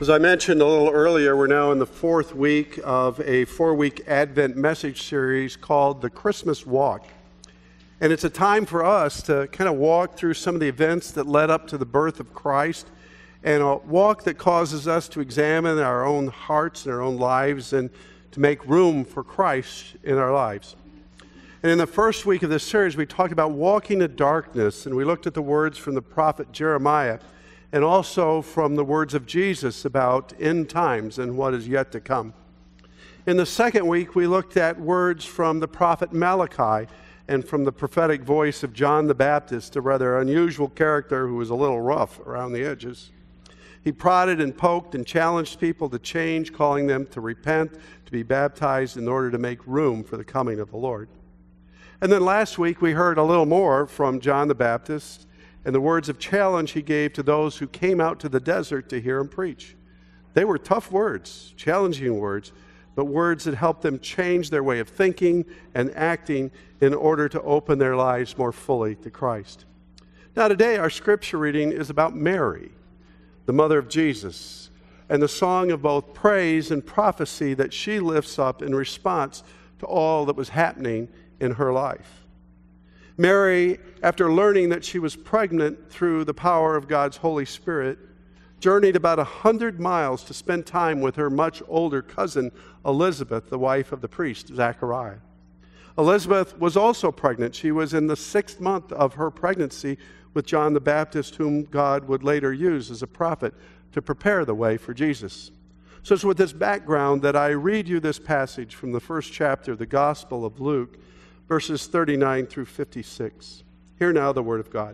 As I mentioned a little earlier, we're now in the fourth week of a 4-week Advent message series called The Christmas Walk. And it's a time for us to kind of walk through some of the events that led up to the birth of Christ, and a walk that causes us to examine our own hearts and our own lives and to make room for Christ in our lives. And in the first week of this series, we talked about walking in darkness, and we looked at the words from the prophet Jeremiah, and also from the words of Jesus about end times and what is yet to come. In the second week, we looked at words from the prophet Malachi and from the prophetic voice of John the Baptist, a rather unusual character who was a little rough around the edges. He prodded and poked and challenged people to change, calling them to repent, to be baptized in order to make room for the coming of the Lord. And then last week, we heard a little more from John the Baptist and the words of challenge he gave to those who came out to the desert to hear him preach. They were tough words, challenging words, but words that helped them change their way of thinking and acting in order to open their lives more fully to Christ. Now today, our scripture reading is about Mary, the mother of Jesus, and the song of both praise and prophecy that she lifts up in response to all that was happening in her life. Mary, after learning that she was pregnant through the power of God's Holy Spirit, journeyed about 100 miles to spend time with her much older cousin, Elizabeth, the wife of the priest, Zechariah. Elizabeth was also pregnant. She was in the 6th month of her pregnancy with John the Baptist, whom God would later use as a prophet to prepare the way for Jesus. So it's with this background that I read you this passage from the first chapter of the Gospel of Luke, verses 39 through 56. Hear now the word of God.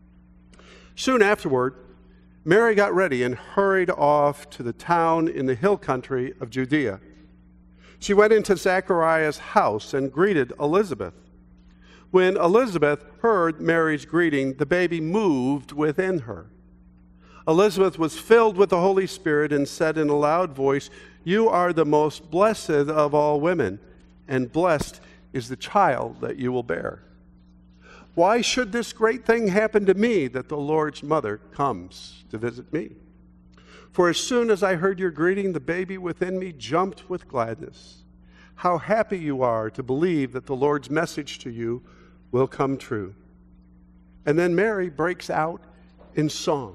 Soon afterward, Mary got ready and hurried off to the town in the hill country of Judea. She went into Zechariah's house and greeted Elizabeth. When Elizabeth heard Mary's greeting, the baby moved within her. Elizabeth was filled with the Holy Spirit and said in a loud voice, "You are the most blessed of all women, and blessed is the child that you will bear. Why should this great thing happen to me, that the Lord's mother comes to visit me? For as soon as I heard your greeting, the baby within me jumped with gladness. How happy you are to believe that the Lord's message to you will come true." And then Mary breaks out in song.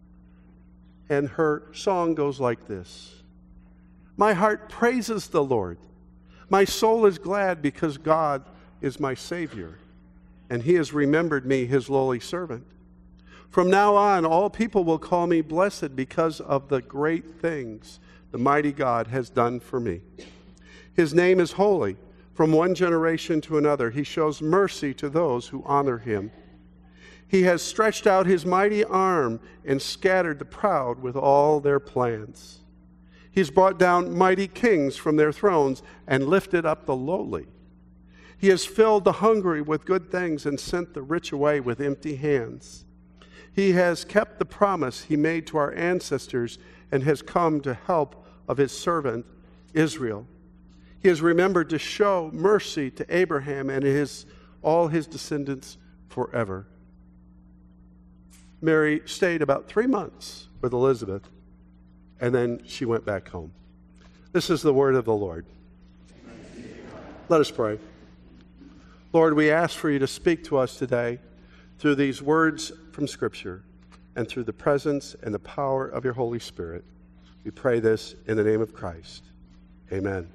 And her song goes like this: "My heart praises the Lord. My soul is glad because God is my Savior, and He has remembered me, His lowly servant. From now on, all people will call me blessed because of the great things the mighty God has done for me. His name is holy. From one generation to another, He shows mercy to those who honor Him. He has stretched out His mighty arm and scattered the proud with all their plans. He's brought down mighty kings from their thrones and lifted up the lowly. He has filled the hungry with good things and sent the rich away with empty hands. He has kept the promise He made to our ancestors and has come to help of His servant Israel. He has remembered to show mercy to Abraham and all his descendants forever." Mary stayed about 3 months with Elizabeth, and then she went back home. This is the word of the Lord. Let us pray. Lord, we ask for you to speak to us today through these words from Scripture and through the presence and the power of your Holy Spirit. We pray this in the name of Christ. Amen.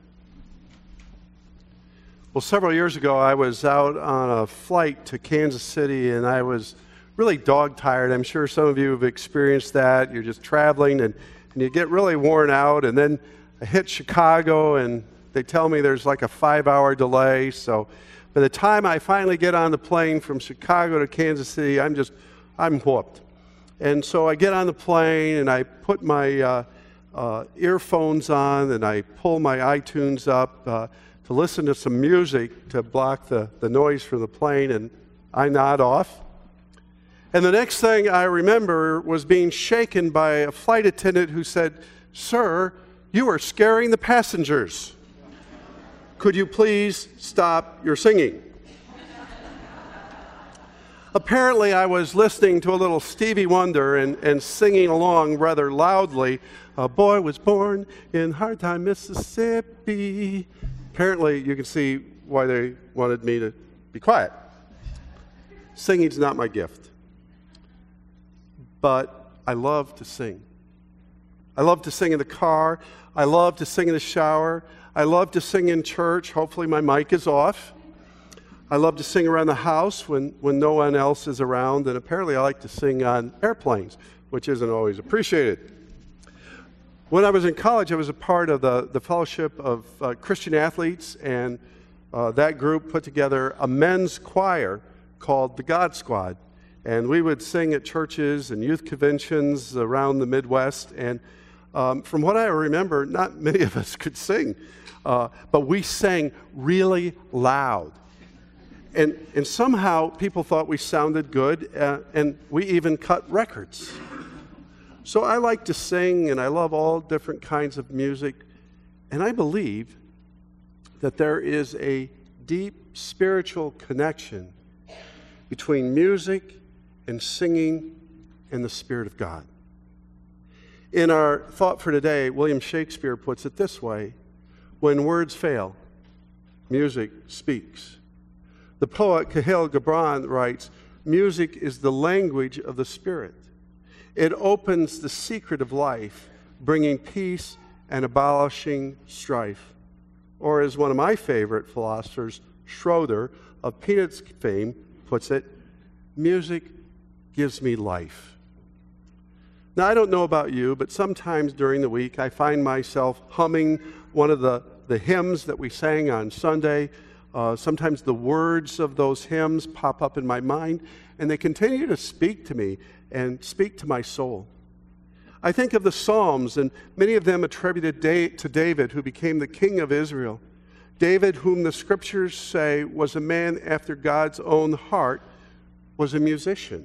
Well, several years ago, I was out on a flight to Kansas City, and I was really dog-tired. I'm sure some of you have experienced that. You're just traveling, and you get really worn out, and then I hit Chicago, and they tell me there's like a 5-hour delay. So by the time I finally get on the plane from Chicago to Kansas City, I'm whooped. And so I get on the plane, and I put my earphones on, and I pull my iTunes up to listen to some music to block the noise from the plane, and I nod off. And the next thing I remember was being shaken by a flight attendant who said, "Sir, you are scaring the passengers. Could you please stop your singing?" Apparently, I was listening to a little Stevie Wonder and singing along rather loudly. A boy was born in Hard Time, Mississippi. Apparently, you can see why they wanted me to be quiet. Singing's not my gift. But I love to sing. I love to sing in the car. I love to sing in the shower. I love to sing in church. Hopefully my mic is off. I love to sing around the house when no one else is around. And apparently I like to sing on airplanes, which isn't always appreciated. When I was in college, I was a part of the Fellowship of Christian Athletes, and that group put together a men's choir called the God Squad. And we would sing at churches and youth conventions around the Midwest. And from what I remember, not many of us could sing, but we sang really loud. And somehow people thought we sounded good, and we even cut records. So I like to sing, and I love all different kinds of music. And I believe that there is a deep spiritual connection between music and singing and the Spirit of God. In our thought for today, William Shakespeare puts it this way: when words fail, music speaks. The poet Kahlil Gibran writes, music is the language of the Spirit. It opens the secret of life, bringing peace and abolishing strife. Or as one of my favorite philosophers, Schroeder, of Peanuts fame, puts it, music gives me life. Now, I don't know about you, but sometimes during the week I find myself humming one of the hymns that we sang on Sunday. Sometimes the words of those hymns pop up in my mind, and they continue to speak to me and speak to my soul. I think of the Psalms, and many of them attributed to David, who became the king of Israel. David, whom the scriptures say was a man after God's own heart, was a musician.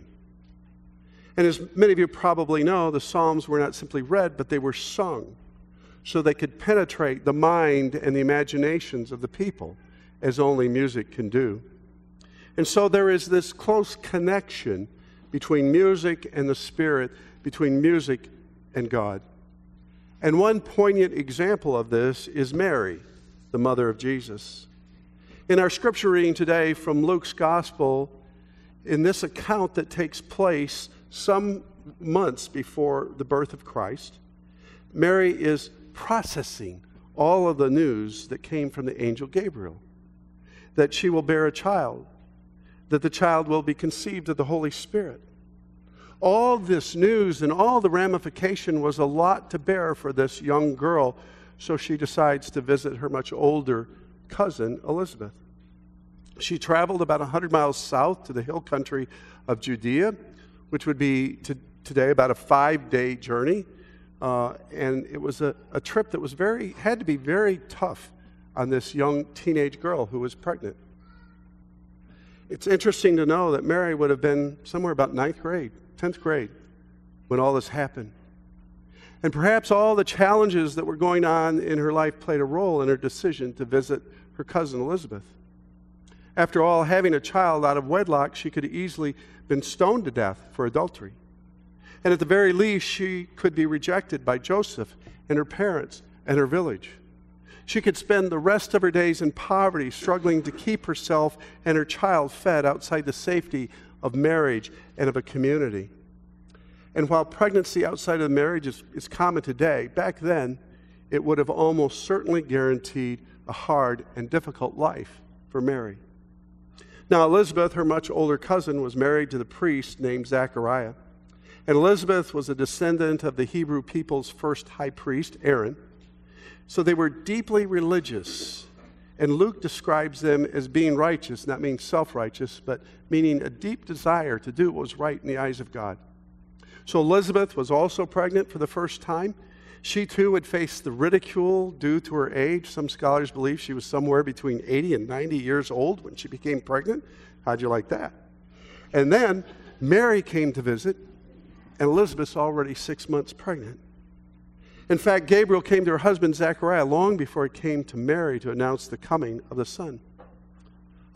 And as many of you probably know, the Psalms were not simply read, but they were sung, so they could penetrate the mind and the imaginations of the people, as only music can do. And so there is this close connection between music and the Spirit, between music and God. And one poignant example of this is Mary, the mother of Jesus. In our scripture reading today from Luke's Gospel, in this account that takes place some months before the birth of Christ, Mary is processing all of the news that came from the angel Gabriel, that she will bear a child, that the child will be conceived of the Holy Spirit. All this news and all the ramification was a lot to bear for this young girl, so she decides to visit her much older cousin, Elizabeth. She traveled about 100 miles south to the hill country of Judea, which would be today about a 5-day journey. And it was a trip that was had to be very tough on this young teenage girl who was pregnant. It's interesting to know that Mary would have been somewhere about 9th grade, 10th grade, when all this happened. And perhaps all the challenges that were going on in her life played a role in her decision to visit her cousin Elizabeth. After all, having a child out of wedlock, she could have easily been stoned to death for adultery. And at the very least, she could be rejected by Joseph and her parents and her village. She could spend the rest of her days in poverty, struggling to keep herself and her child fed outside the safety of marriage and of a community. And while pregnancy outside of marriage is common today, back then it would have almost certainly guaranteed a hard and difficult life for Mary. Now, Elizabeth, her much older cousin, was married to the priest named Zachariah. And Elizabeth was a descendant of the Hebrew people's first high priest, Aaron. So they were deeply religious. And Luke describes them as being righteous, not meaning self-righteous, but meaning a deep desire to do what was right in the eyes of God. So Elizabeth was also pregnant for the first time. She too would face the ridicule due to her age. Some scholars believe she was somewhere between 80 and 90 years old when she became pregnant. How'd you like that? And then Mary came to visit, and Elizabeth's already 6 months pregnant. In fact, Gabriel came to her husband Zechariah long before he came to Mary to announce the coming of the son.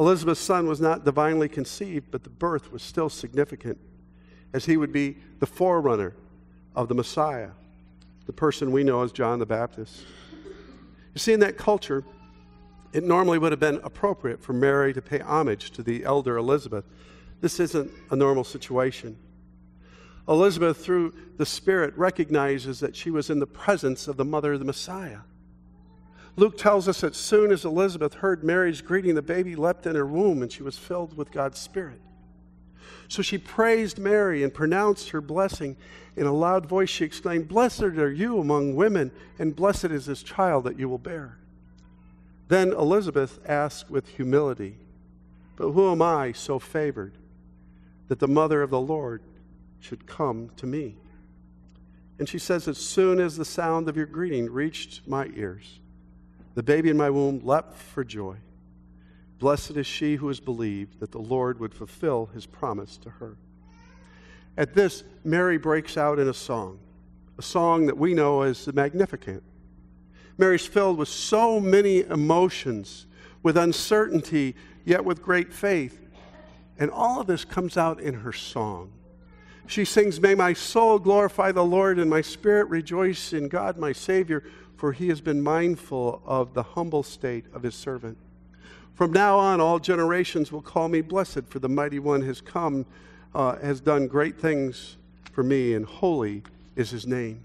Elizabeth's son was not divinely conceived, but the birth was still significant, as he would be the forerunner of the Messiah, the person we know as John the Baptist. You see, in that culture, it normally would have been appropriate for Mary to pay homage to the elder Elizabeth. This isn't a normal situation. Elizabeth, through the Spirit, recognizes that she was in the presence of the mother of the Messiah. Luke tells us that soon as Elizabeth heard Mary's greeting, the baby leapt in her womb and she was filled with God's Spirit. So she praised Mary and pronounced her blessing. In a loud voice she exclaimed, "Blessed are you among women, and blessed is this child that you will bear." Then Elizabeth asked with humility, "But who am I so favored that the mother of the Lord should come to me?" And she says, "As soon as the sound of your greeting reached my ears, the baby in my womb leapt for joy. Blessed is she who has believed that the Lord would fulfill his promise to her." At this, Mary breaks out in a song that we know as the Magnificat. Mary's filled with so many emotions, with uncertainty, yet with great faith. And all of this comes out in her song. She sings, "May my soul glorify the Lord, and my spirit rejoice in God my Savior, for he has been mindful of the humble state of his servant. From now on, all generations will call me blessed, for the mighty one has come, has done great things for me, and holy is his name."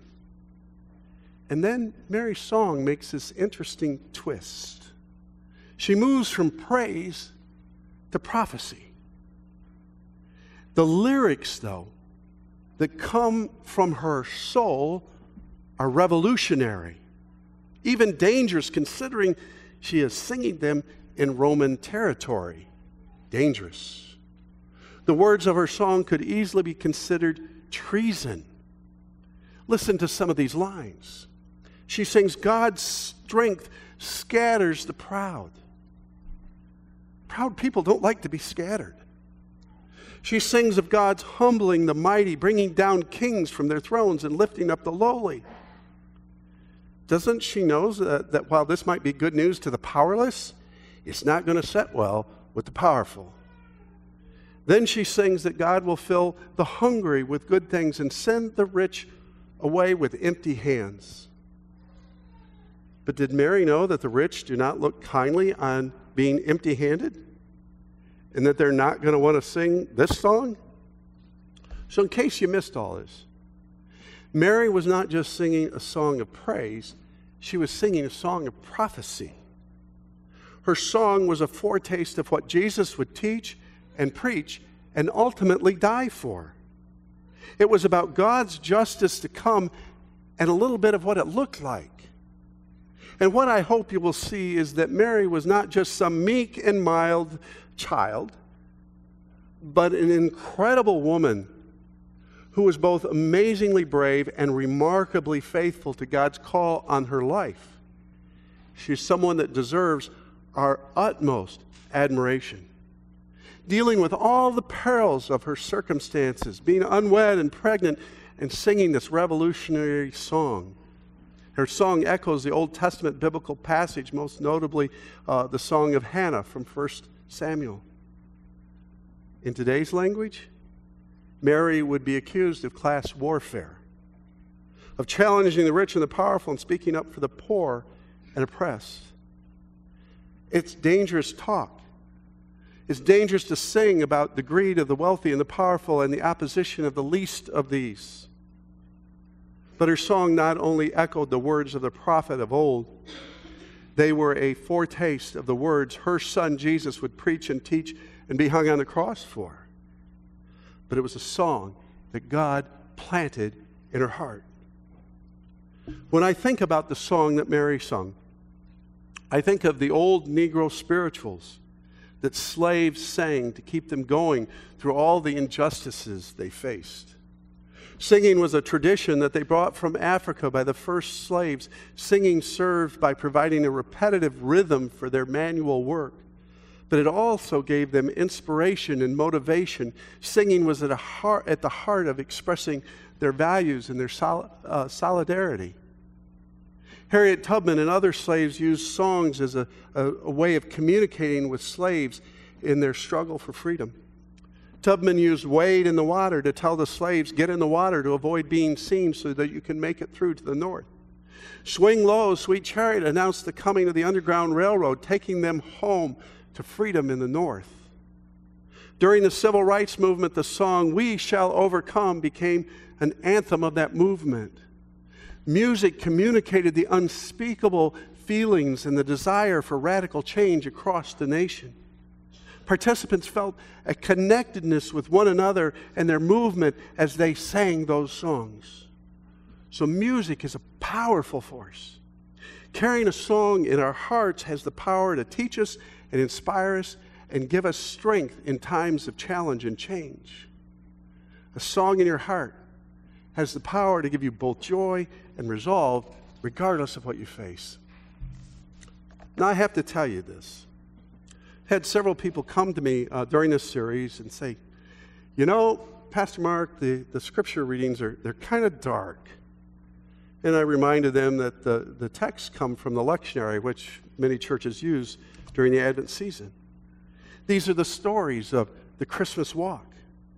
And then Mary's song makes this interesting twist. She moves from praise to prophecy. The lyrics, though, that come from her soul are revolutionary, even dangerous, considering she is singing them in Roman territory. Dangerous. The words of her song could easily be considered treason. Listen to some of these lines. She sings, "God's strength scatters the proud." Proud people don't like to be scattered. She sings of God's humbling the mighty, bringing down kings from their thrones and lifting up the lowly. Doesn't she know that while this might be good news to the powerless, it's not going to set well with the powerful? Then she sings that God will fill the hungry with good things and send the rich away with empty hands. But did Mary know that the rich do not look kindly on being empty-handed? And that they're not going to want to sing this song? So in case you missed all this, Mary was not just singing a song of praise, she was singing a song of prophecy. Her song was a foretaste of what Jesus would teach and preach and ultimately die for. It was about God's justice to come and a little bit of what it looked like. And what I hope you will see is that Mary was not just some meek and mild child, but an incredible woman who was both amazingly brave and remarkably faithful to God's call on her life. She's someone that deserves our utmost admiration. Dealing with all the perils of her circumstances, being unwed and pregnant, and singing this revolutionary song. Her song echoes the Old Testament biblical passage, most notably the song of Hannah from 1 Samuel. In today's language, Mary would be accused of class warfare, of challenging the rich and the powerful and speaking up for the poor and oppressed. It's dangerous talk. It's dangerous to sing about the greed of the wealthy and the powerful and the opposition of the least of these. But her song not only echoed the words of the prophet of old, they were a foretaste of the words her son Jesus would preach and teach and be hung on the cross for. But it was a song that God planted in her heart. When I think about the song that Mary sung, I think of the old Negro spirituals that slaves sang to keep them going through all the injustices they faced. Singing was a tradition that they brought from Africa by the first slaves. Singing served by providing a repetitive rhythm for their manual work. But it also gave them inspiration and motivation. Singing was at the heart of expressing their values and their solidarity. Harriet Tubman and other slaves used songs as a way of communicating with slaves. in their struggle for freedom. Tubman used wade in the water to tell the slaves, get in the water to avoid being seen so that you can make it through to the north. Swing Low, Sweet Chariot announced the coming of the Underground Railroad, taking them home to freedom in the north. During the Civil Rights Movement, the song We Shall Overcome became an anthem of that movement. Music communicated the unspeakable feelings and the desire for radical change across the nation. Participants felt a connectedness with one another and their movement as they sang those songs. So music is a powerful force. Carrying a song in our hearts has the power to teach us and inspire us and give us strength in times of challenge and change. A song in your heart has the power to give you both joy and resolve regardless of what you face. Now I have to tell you this. I had several people come to me during this series and say, you know, Pastor Mark, the scripture readings they're kind of dark. And I reminded them that the texts come from the lectionary, which many churches use during the Advent season. These are the stories of the Christmas walk.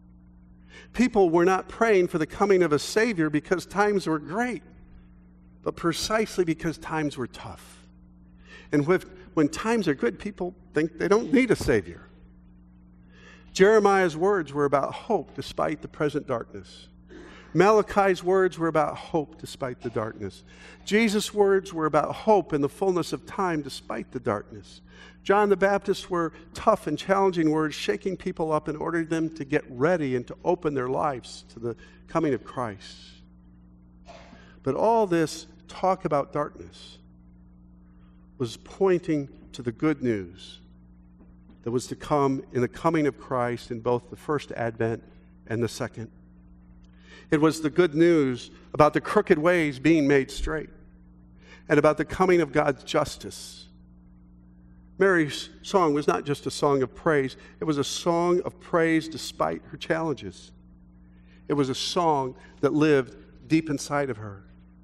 People were not praying for the coming of a Savior because times were great, but precisely because times were tough. And when times are good, people think they don't need a Savior. Jeremiah's words were about hope despite the present darkness. Malachi's words were about hope despite the darkness. Jesus' words were about hope in the fullness of time despite the darkness. John the Baptist were tough and challenging words, shaking people up in order for them to get ready and to open their lives to the coming of Christ. But all this talk about darkness was pointing to the good news that was to come in the coming of Christ in both the first Advent and the second. It was the good news about the crooked ways being made straight and about the coming of God's justice. Mary's song was not just a song of praise. It was a song of praise despite her challenges. It was a song that lived deep inside of her.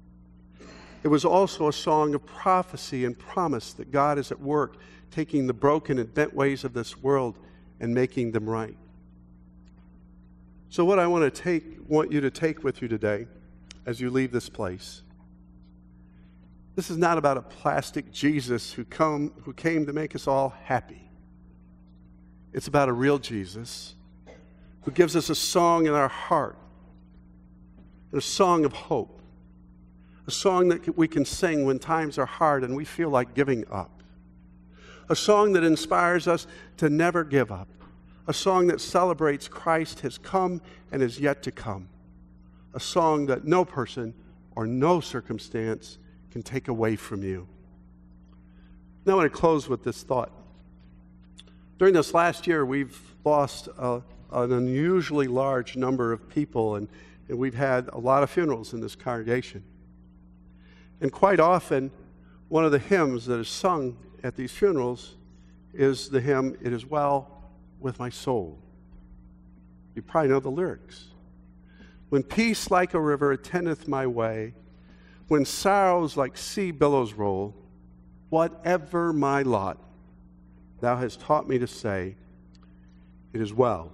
It was also a song of prophecy and promise that God is at work taking the broken and bent ways of this world and making them right. So what I want you to take with you today as you leave this place, this is not about a plastic Jesus who came to make us all happy. It's about a real Jesus who gives us a song in our heart, a song of hope, a song that we can sing when times are hard and we feel like giving up, a song that inspires us to never give up, a song that celebrates Christ has come and is yet to come, a song that no person or no circumstance can take away from you. Now I want to close with this thought. During this last year, we've lost an unusually large number of people, and we've had a lot of funerals in this congregation. And quite often, one of the hymns that is sung at these funerals is the hymn, It Is Well With My Soul. You probably know the lyrics. When peace like a river attendeth my way, when sorrows like sea billows roll, whatever my lot, thou hast taught me to say, it is well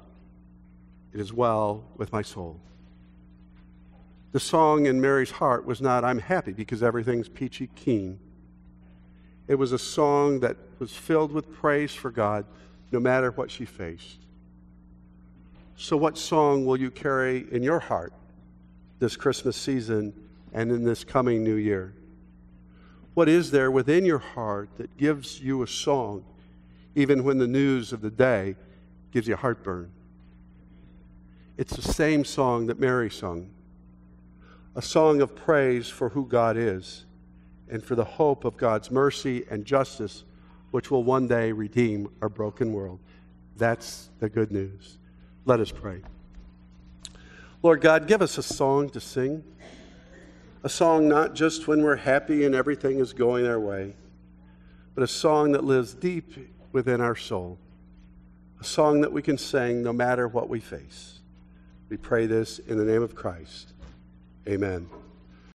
with my soul. The song in Mary's heart was not, I'm happy because everything's peachy keen. It was a song that was filled with praise for God, no matter what she faced. So what song will you carry in your heart this Christmas season and in this coming new year? What is there within your heart that gives you a song, even when the news of the day gives you heartburn? It's the same song that Mary sung, a song of praise for who God is and for the hope of God's mercy and justice, which will one day redeem our broken world. That's the good news. Let us pray. Lord God, give us a song to sing, a song not just when we're happy and everything is going our way, but a song that lives deep within our soul, a song that we can sing no matter what we face. We pray this in the name of Christ. Amen.